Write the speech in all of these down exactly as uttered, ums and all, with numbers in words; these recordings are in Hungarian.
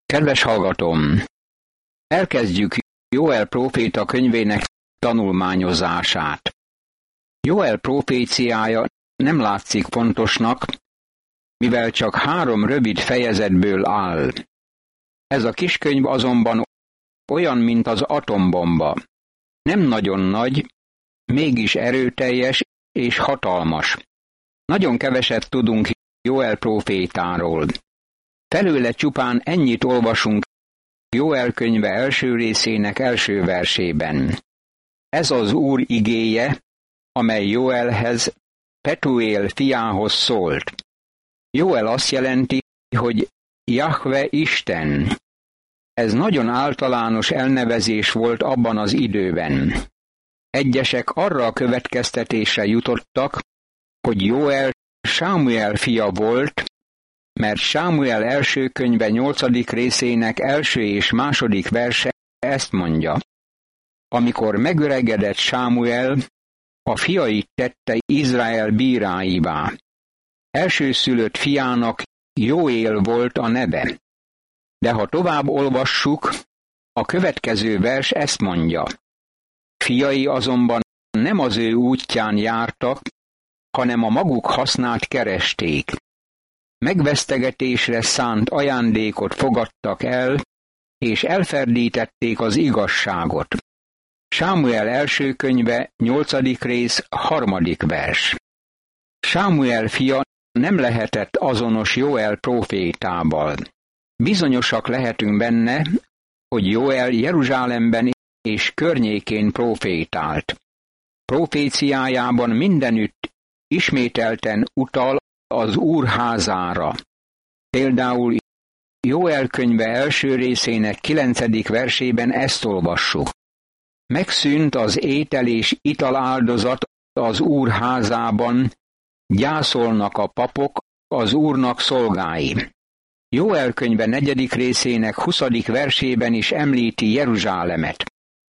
Kedves hallgatóm! Elkezdjük Jóel próféta könyvének tanulmányozását. Jóel próféciája nem látszik fontosnak, mivel csak három rövid fejezetből áll. Ez a kis könyv azonban olyan, mint az atombomba. Nem nagyon nagy, mégis erőteljes és hatalmas. Nagyon keveset tudunk Jóel prófétáról. Felőle csupán ennyit olvasunk Jóel könyve első részének első versében. Ez az Úr igéje, amely Jóelhez, Petuél fiához szólt. Jóel azt jelenti, hogy Jahve Isten. Ez nagyon általános elnevezés volt abban az időben. Egyesek arra a következtetésre jutottak, hogy Jóel Sámuel fia volt, mert Sámuel első könyve nyolcadik részének első és második verse ezt mondja. Amikor megöregedett Sámuel, a fiait tette Izrael bíráivá. Elsőszülött fiának Jóél volt a neve. De ha tovább olvassuk, a következő vers ezt mondja. Fiai azonban nem az ő útján jártak, hanem a maguk hasznát keresték. Megvesztegetésre szánt ajándékot fogadtak el, és elferdítették az igazságot. Sámuel első könyve, nyolcadik rész, harmadik vers. Sámuel fia nem lehetett azonos Jóel prófétával. Bizonyosak lehetünk benne, hogy Jóel Jeruzsálemben és környékén prófétált. Próféciájában mindenütt ismételten utal az Úr házára. Például Jóel könyve első részének kilencedik versében ezt olvassuk. Megszűnt az étel és ital áldozat az Úr házában, gyászolnak a papok, az Úrnak szolgái. Jóel könyve negyedik részének huszadik versében is említi Jeruzsálemet.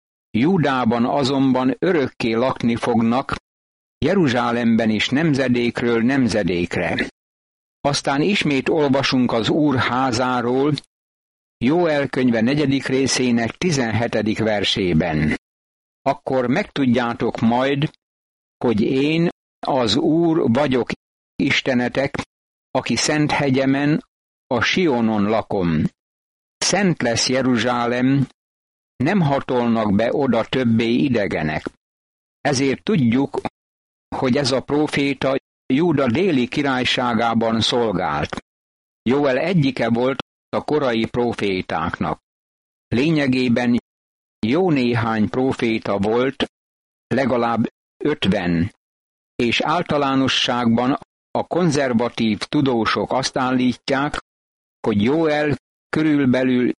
Júdában azonban örökké lakni fognak, Jeruzsálemben is nemzedékről nemzedékre. Aztán ismét olvasunk az Úr házáról, Jóel könyve negyedik részének tizenhetedik versében. Akkor megtudjátok majd, hogy én, az Úr vagyok Istenetek, aki szent hegyemen, a Sionon lakom. Szent lesz Jeruzsálem, nem hatolnak be oda többé idegenek. Ezért tudjuk, hogy ez a próféta Júda déli királyságában szolgált. Jóel egyike volt a korai prófétáknak. Lényegében jó néhány próféta volt, legalább ötven, és általánosságban a konzervatív tudósok azt állítják, hogy Jóel körülbelül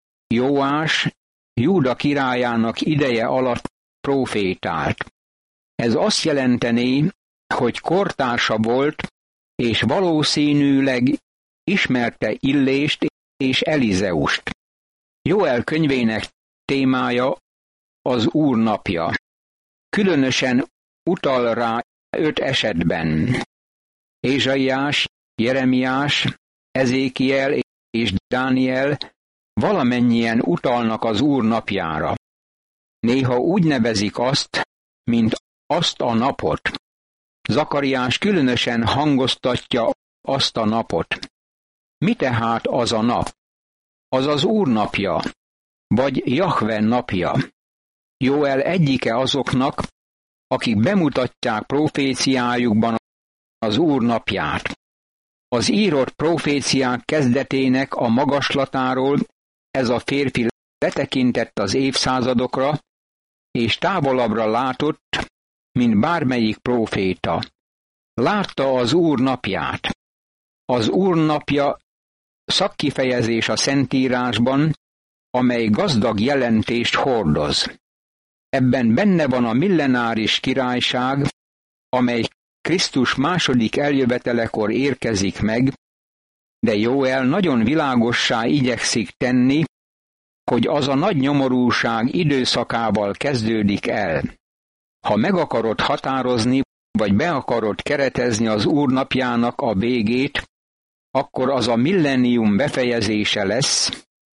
Jóás, Júda királyának ideje alatt prófétált. Ez azt jelenteni, hogy kortársa volt, és valószínűleg ismerte Illést és Elizeust. Jóel könyvének témája az Úr napja. Különösen utal rá öt esetben. Ézsaiás, Jeremiás, Ezékiel és Dániel valamennyien utalnak az Úr napjára. Néha úgy nevezik azt, mint azt a napot. Zakariás különösen hangoztatja azt a napot. Mi tehát az a nap? Az az Úr napja, vagy Jahve napja. Jóel egyike azoknak, akik bemutatják próféciájukban az Úr napját. Az írott próféciák kezdetének a magaslatáról ez a férfi letekintett az évszázadokra, és távolabbra látott, mint bármelyik próféta. Látta az Úr napját. Az Úr napja szakkifejezés a Szentírásban, amely gazdag jelentést hordoz. Ebben benne van a millenáris királyság, amely Krisztus második eljövetelekor érkezik meg, de Jóel nagyon világossá igyekszik tenni, hogy az a nagy nyomorúság időszakával kezdődik el. Ha meg akarod határozni, vagy be akarod keretezni az Úr napjának a végét, akkor az a millennium befejezése lesz,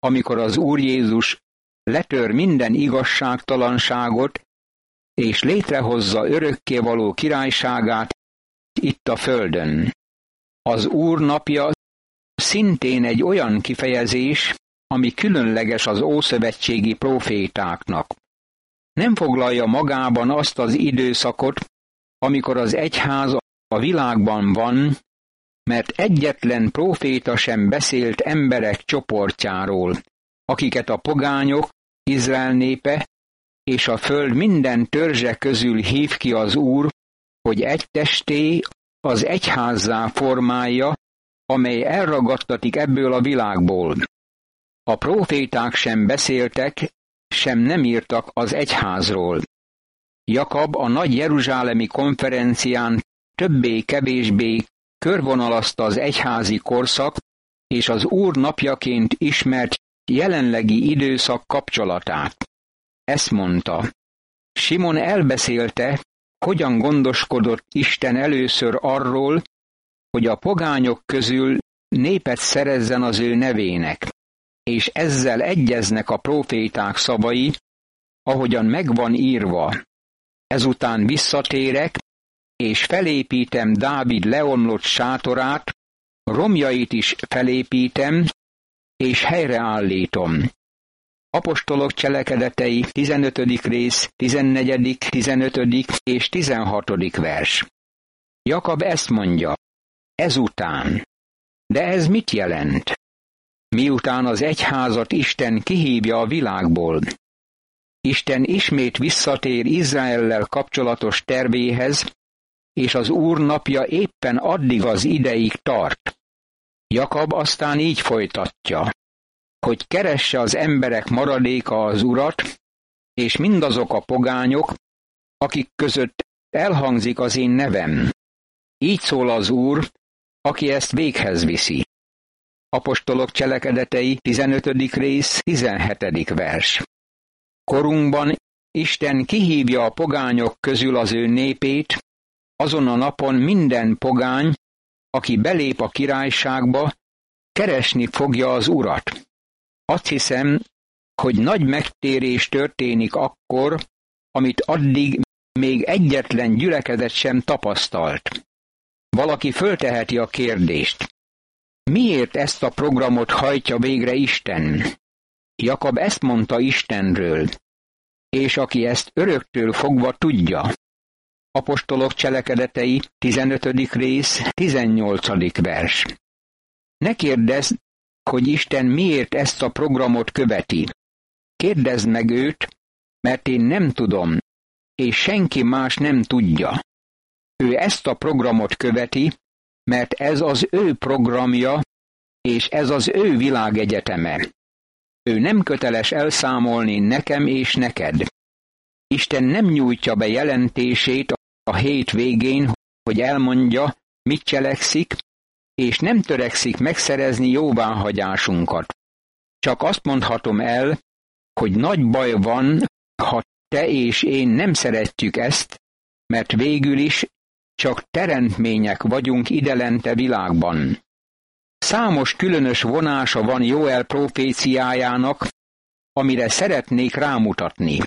amikor az Úr Jézus letör minden igazságtalanságot, és létrehozza örökkévaló királyságát itt a földön. Az Úr napja szintén egy olyan kifejezés, ami különleges az ószövetségi prófétáknak. Nem foglalja magában azt az időszakot, amikor az egyház a világban van, mert egyetlen próféta sem beszélt emberek csoportjáról, akiket a pogányok, Izrael népe és a föld minden törzse közül hív ki az Úr, hogy egy testé az egyházzá formálja, amely elragadtatik ebből a világból. A próféták sem beszéltek, sem nem írtak az egyházról. Jakab a nagy jeruzsálemi konferencián többé-kevésbé körvonalazta az egyházi korszak és az Úr napjaként ismert jelenlegi időszak kapcsolatát. Ezt mondta: Simon elbeszélte, hogyan gondoskodott Isten először arról, hogy a pogányok közül népet szerezzen az ő nevének, és ezzel egyeznek a próféták szavai, ahogyan megvan írva. Ezután visszatérek, és felépítem Dávid leomlott sátorát, romjait is felépítem, és helyreállítom. Apostolok cselekedetei tizenötödik rész, tizennegyedik, tizenötödik és tizenhatodik vers. Jakab ezt mondja: ezután. De ez mit jelent? Miután az egyházat Isten kihívja a világból. Isten ismét visszatér Izraellel kapcsolatos tervéhez, és az Úr napja éppen addig az ideig tart. Jakab aztán így folytatja, hogy keresse az emberek maradéka az Urat, és mindazok a pogányok, akik között elhangzik az én nevem. Így szól az Úr, aki ezt véghez viszi. Apostolok cselekedetei tizenötödik rész, tizenhetedik vers. Korunkban Isten kihívja a pogányok közül az ő népét, azon a napon minden pogány, aki belép a királyságba, keresni fogja az Urat. Azt hiszem, hogy nagy megtérés történik akkor, amit addig még egyetlen gyülekezet sem tapasztalt. Valaki fölteheti a kérdést: miért ezt a programot hajtja végre Isten? Jakab ezt mondta Istenről, és aki ezt öröktől fogva tudja. Apostolok cselekedetei tizenötödik rész, tizennyolcadik vers. Ne kérdezd, hogy Isten miért ezt a programot követi. Kérdezd meg őt, mert én nem tudom, és senki más nem tudja. Ő ezt a programot követi, mert ez az ő programja, és ez az ő világegyeteme. Ő nem köteles elszámolni nekem és neked. Isten nem nyújtja be jelentését a hét végén, hogy elmondja, mit cselekszik, és nem törekszik megszerezni jóváhagyásunkat. Csak azt mondhatom el, hogy nagy baj van, ha te és én nem szeretjük ezt, mert végül is csak teremtmények vagyunk idelente világban. Számos különös vonása van Jóel proféciájának, amire szeretnék rámutatni.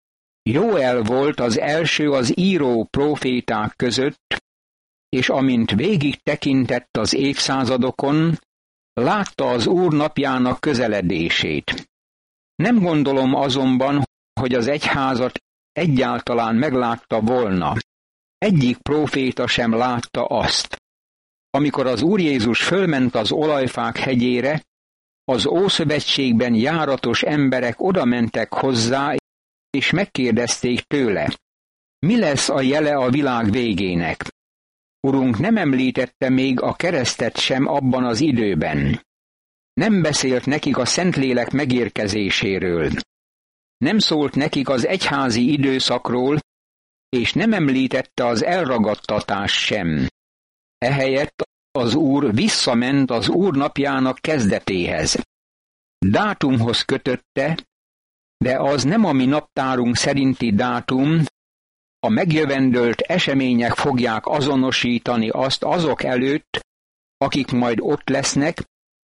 Jóel volt az első az író próféták között, és amint végig tekintett az évszázadokon, látta az Úr napjának közeledését. Nem gondolom azonban, hogy az egyházat egyáltalán meglátta volna. Egyik próféta sem látta azt. Amikor az Úr Jézus fölment az olajfák hegyére, az Ószövetségben járatos emberek odamentek hozzá, és megkérdezték tőle: mi lesz a jele a világ végének? Urunk nem említette még a keresztet sem abban az időben. Nem beszélt nekik a Szentlélek megérkezéséről. Nem szólt nekik az egyházi időszakról, és nem említette az elragadtatást sem. Ehelyett az Úr visszament az Úr napjának kezdetéhez. Dátumhoz kötötte, de az nem a mi naptárunk szerinti dátum, a megjövendölt események fogják azonosítani azt azok előtt, akik majd ott lesznek,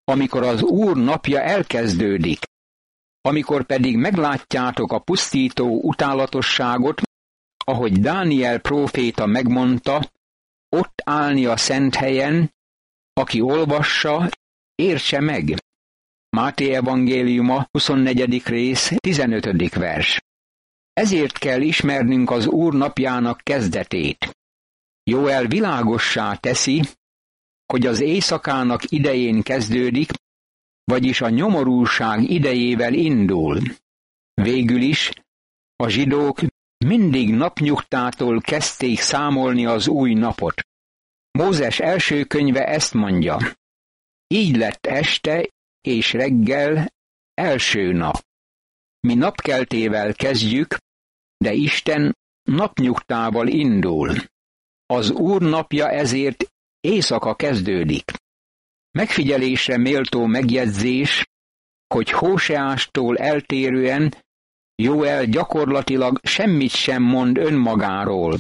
amikor az Úr napja elkezdődik, amikor pedig meglátjátok a pusztító utálatosságot, ahogy Dániel próféta megmondta, ott állni a szent helyen, aki olvassa, értse meg. Máté evangéliuma, huszonnegyedik rész, tizenötödik vers. Ezért kell ismernünk az Úr napjának kezdetét. Jóel világossá teszi, hogy az éjszakának idején kezdődik, vagyis a nyomorúság idejével indul. Végül is a zsidók mindig napnyugtától kezdték számolni az új napot. Mózes első könyve ezt mondja: így lett este és reggel első nap. Mi napkeltével kezdjük, de Isten napnyugtával indul. Az Úr napja ezért éjszaka kezdődik. Megfigyelésre méltó megjegyzés, hogy Hóseástól eltérően Jóel gyakorlatilag semmit sem mond önmagáról.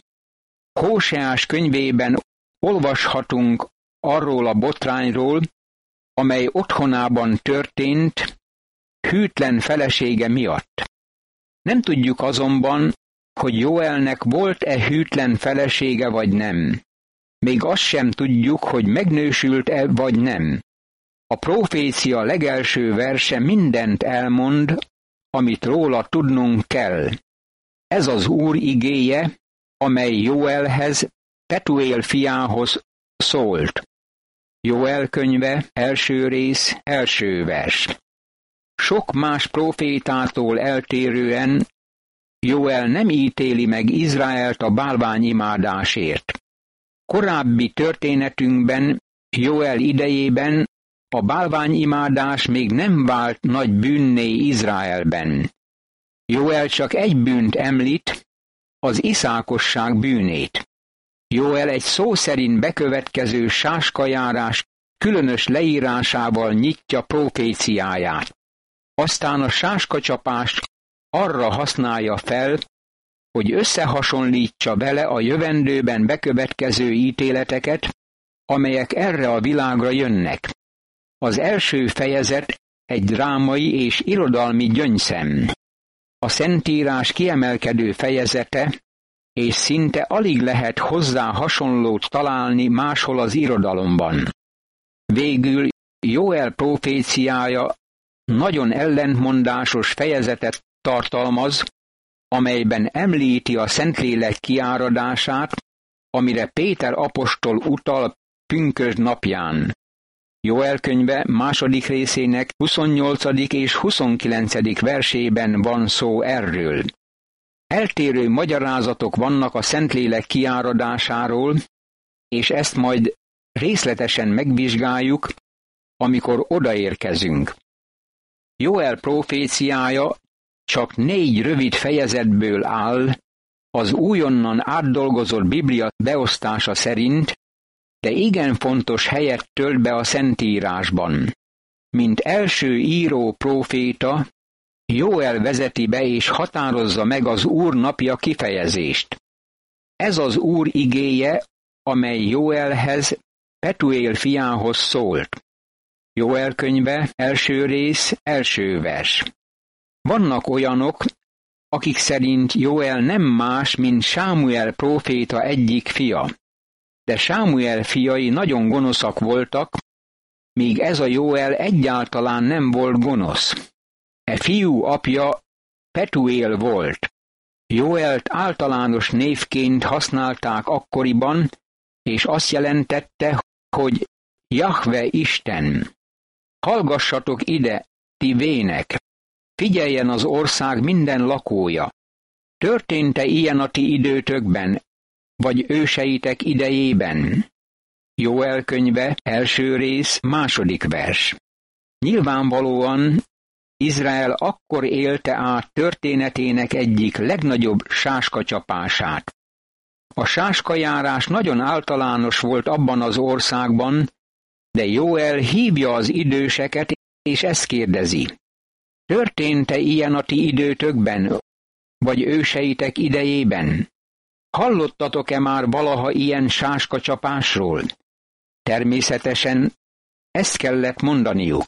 Hóseás könyvében olvashatunk arról a botrányról, amely otthonában történt hűtlen felesége miatt. Nem tudjuk azonban, hogy Jóelnek volt-e hűtlen felesége vagy nem. Még azt sem tudjuk, hogy megnősült-e vagy nem. A profécia legelső verse mindent elmond, amit róla tudnunk kell. Ez az Úr igéje, amely Jóelhez, Petuél fiához szólt. Jóel könyve, első rész, első vers. Sok más profétától eltérően Jóel nem ítéli meg Izraelt a bálványimádásért. Korábbi történetünkben, Jóel idejében a bálványimádás még nem vált nagy bűnné Izraelben. Jóel csak egy bűnt említ, az iszákosság bűnét. Jóel egy szó szerint bekövetkező sáskajárás különös leírásával nyitja proféciáját. Aztán a sáskacsapást arra használja fel, hogy összehasonlítsa vele a jövendőben bekövetkező ítéleteket, amelyek erre a világra jönnek. Az első fejezet egy drámai és irodalmi gyöngyszem. A Szentírás kiemelkedő fejezete, és szinte alig lehet hozzá hasonlót találni máshol az irodalomban. Végül Jóel proféciája nagyon ellentmondásos fejezetet tartalmaz, amelyben említi a Szentlélek kiáradását, amire Péter apostol utal pünkösd napján. Jóel könyve második részének huszonnyolcadik és huszonkilencedik versében van szó erről. Eltérő magyarázatok vannak a Szentlélek kiáradásáról, és ezt majd részletesen megvizsgáljuk, amikor odaérkezünk. Jóel proféciája csak négy rövid fejezetből áll, az újonnan átdolgozott Biblia beosztása szerint, de igen fontos helyet tölt be a Szentírásban. Mint első író próféta, Jóel vezeti be és határozza meg az Úr napja kifejezést. Ez az Úr igéje, amely Jóelhez, Petuél fiához szólt. Jóel könyve, első rész, első vers. Vannak olyanok, akik szerint Jóel nem más, mint Sámuel próféta egyik fia. De Sámuel fiai nagyon gonoszak voltak, míg ez a Jóel egyáltalán nem volt gonosz. E fiú apja Petuél volt. Jóelt általános névként használták akkoriban, és azt jelentette, hogy Jahve Isten. Hallgassatok ide, ti vének! Figyeljen az ország minden lakója! Történt-e ilyen a ti időtökben, vagy őseitek idejében? Jóel könyve, első rész, második vers. Nyilvánvalóan Izrael akkor élte át történetének egyik legnagyobb sáskacsapását. A sáskajárás nagyon általános volt abban az országban, de Jóel hívja az időseket, és ezt kérdezi. Történt-e ilyen a ti időtökben, vagy őseitek idejében? Hallottatok-e már valaha ilyen sáskacsapásról? Természetesen ezt kellett mondaniuk.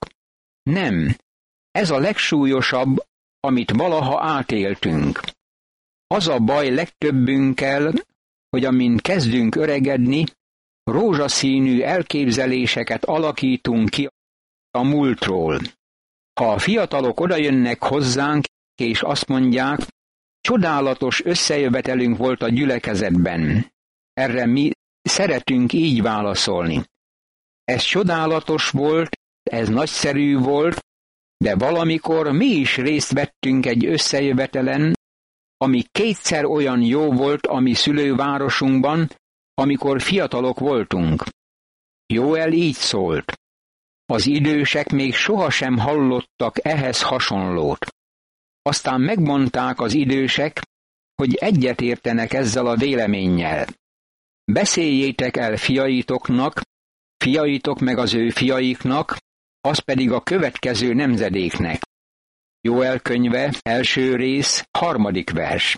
Nem, ez a legsúlyosabb, amit valaha átéltünk. Az a baj legtöbbünkkel, hogy amint kezdünk öregedni, rózsaszínű elképzeléseket alakítunk ki a múltról. Ha a fiatalok odajönnek hozzánk, és azt mondják, csodálatos összejövetelünk volt a gyülekezetben, erre mi szeretünk így válaszolni. Ez csodálatos volt, ez nagyszerű volt, de valamikor mi is részt vettünk egy összejövetelen, ami kétszer olyan jó volt a mi szülővárosunkban, amikor fiatalok voltunk. Jóel így szólt. Az idősek még sohasem hallottak ehhez hasonlót. Aztán megmondták az idősek, hogy egyetértenek ezzel a véleménnyel. Beszéljétek el fiaitoknak, fiaitok meg az ő fiaiknak, az pedig a következő nemzedéknek. Jóel könyve, első rész, harmadik vers.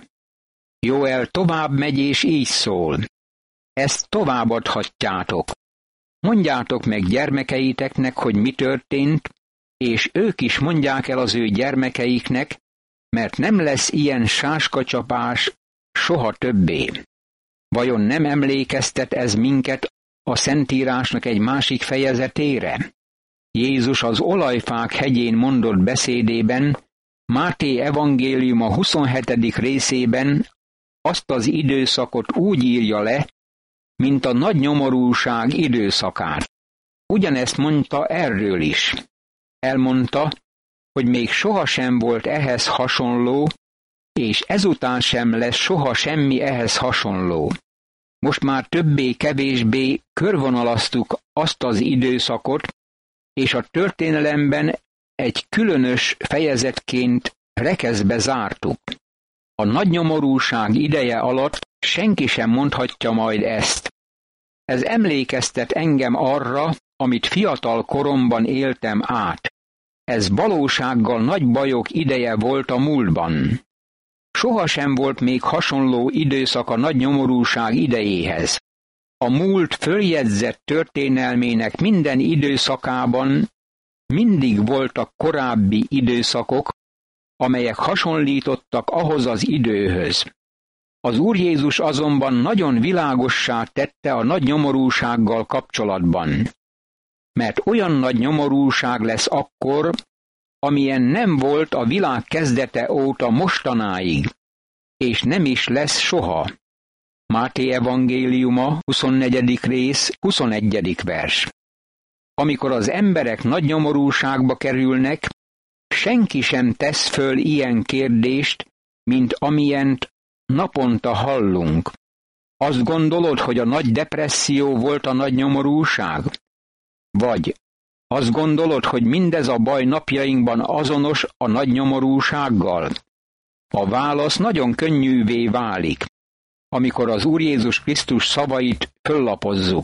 Jóel tovább megy és így szól. Ezt továbbadhatjátok. Mondjátok meg gyermekeiteknek, hogy mi történt, és ők is mondják el az ő gyermekeiknek, mert nem lesz ilyen sáskacsapás soha többé. Vajon nem emlékeztet ez minket a Szentírásnak egy másik fejezetére? Jézus az olajfák hegyén mondott beszédében, Máté evangéliuma huszonhetedik részében azt az időszakot úgy írja le, mint a nagy nyomorúság időszakát. Ugyanezt mondta erről is. Elmondta, hogy még sohasem volt ehhez hasonló, és ezután sem lesz soha semmi ehhez hasonló. Most már többé-kevésbé körvonalaztuk azt az időszakot, és a történelemben egy különös fejezetként rekeszbe zártuk. A nagy nyomorúság ideje alatt senki sem mondhatja majd ezt. Ez emlékeztet engem arra, amit fiatal koromban éltem át. Ez valósággal nagy bajok ideje volt a múltban. Sohasem volt még hasonló időszak a nagy nyomorúság idejéhez. A múlt följegyzett történelmének minden időszakában mindig voltak korábbi időszakok, amelyek hasonlítottak ahhoz az időhöz. Az Úr Jézus azonban nagyon világossá tette a nagy nyomorúsággal kapcsolatban. Mert olyan nagy nyomorúság lesz akkor, amilyen nem volt a világ kezdete óta mostanáig, és nem is lesz soha. Máté evangéliuma, huszonnegyedik rész, huszonegyedik vers. Amikor az emberek nagy nyomorúságba kerülnek, senki sem tesz föl ilyen kérdést, mint amilyent naponta hallunk. Azt gondolod, hogy a nagy depresszió volt a nagy nyomorúság? Vagy azt gondolod, hogy mindez a baj napjainkban azonos a nagy nyomorúsággal? A válasz nagyon könnyűvé válik, amikor az Úr Jézus Krisztus szavait föllapozzuk.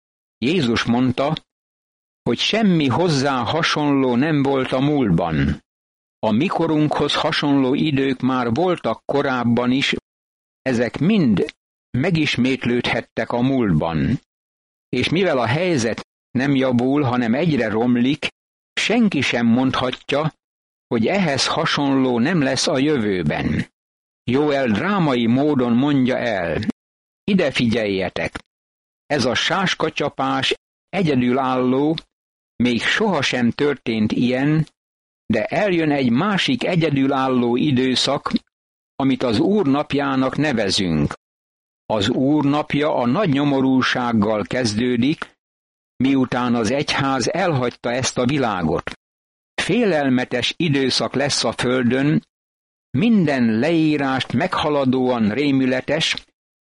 Jézus mondta, hogy semmi hozzá hasonló nem volt a múltban. A mikorunkhoz hasonló idők már voltak korábban is, ezek mind megismétlődhettek a múltban. És mivel a helyzet nem javul, hanem egyre romlik, senki sem mondhatja, hogy ehhez hasonló nem lesz a jövőben. Jóel drámai módon mondja el, ide figyeljetek, ez a sáskacsapás egyedülálló, még sohasem történt ilyen, de eljön egy másik egyedülálló időszak, amit az Úr napjának nevezünk. Az Úr napja a nagy nyomorúsággal kezdődik, miután az egyház elhagyta ezt a világot. Félelmetes időszak lesz a földön, minden leírást meghaladóan rémületes,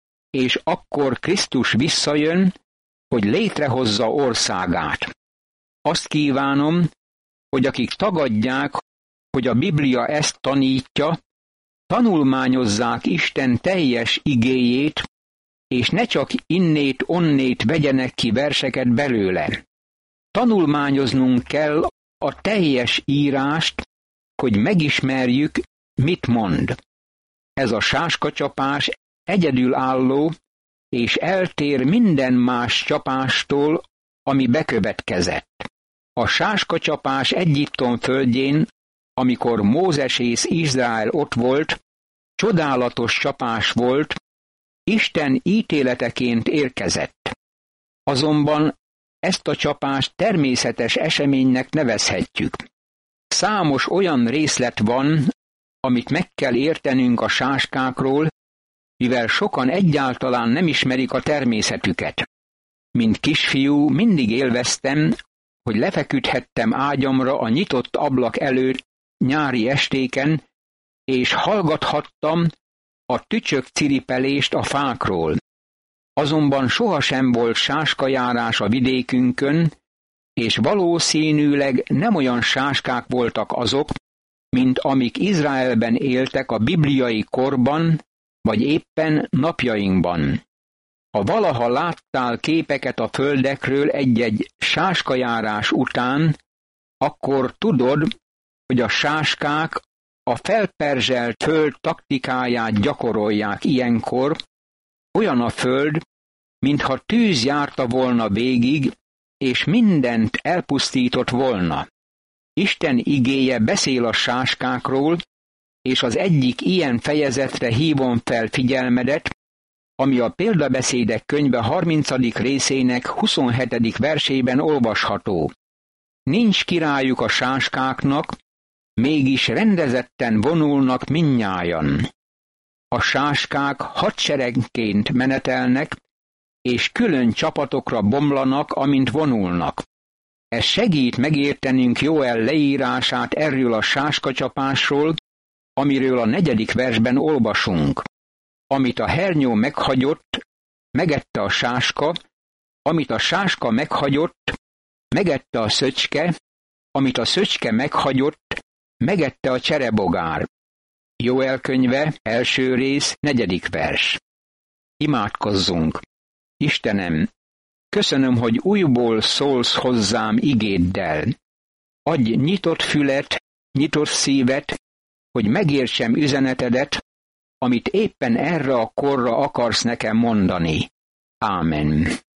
és akkor Krisztus visszajön, hogy létrehozza országát. Azt kívánom, hogy akik tagadják, hogy a Biblia ezt tanítja, tanulmányozzák Isten teljes igéjét, és ne csak innét-onnét vegyenek ki verseket belőle. Tanulmányoznunk kell a teljes írást, hogy megismerjük, mit mond. Ez a sáskacsapás egyedülálló, és eltér minden más csapástól, ami bekövetkezett. A sáskacsapás Egyiptom földjén, amikor Mózes és Izrael ott volt, csodálatos csapás volt, Isten ítéleteként érkezett. Azonban ezt a csapást természetes eseménynek nevezhetjük. Számos olyan részlet van, amit meg kell értenünk a sáskákról, mivel sokan egyáltalán nem ismerik a természetüket. Mint kisfiú mindig élveztem, hogy lefeküdhettem ágyamra a nyitott ablak előtt nyári estéken, és hallgathattam a tücsök ciripelést a fákról. Azonban sohasem volt sáskajárás a vidékünkön, és valószínűleg nem olyan sáskák voltak azok, mint amik Izraelben éltek a bibliai korban, vagy éppen napjainkban. Ha valaha láttál képeket a földekről egy-egy sáskajárás után, akkor tudod, hogy a sáskák a felperzselt föld taktikáját gyakorolják ilyenkor, olyan a föld, mintha tűz járta volna végig, és mindent elpusztított volna. Isten igéje beszél a sáskákról, és az egyik ilyen fejezetre hívom fel figyelmedet, ami a Példabeszédek könyve harmincadik részének huszonhetedik versében olvasható. Nincs királyuk a sáskáknak, mégis rendezetten vonulnak mindnyájan. A sáskák hadseregként menetelnek, és külön csapatokra bomlanak, amint vonulnak. Ez segít megértenünk Jóel leírását erről a sáskacsapásról, amiről a negyedik versben olvasunk. Amit a hernyó meghagyott, megette a sáska, amit a sáska meghagyott, megette a szöcske, amit a szöcske meghagyott, megette a cserebogár. Jóel könyve, első rész, negyedik vers. Imádkozzunk! Istenem, köszönöm, hogy újból szólsz hozzám igéddel. Adj nyitott fület, nyitott szívet, hogy megértsem üzenetedet, amit éppen erre a korra akarsz nekem mondani. Ámen.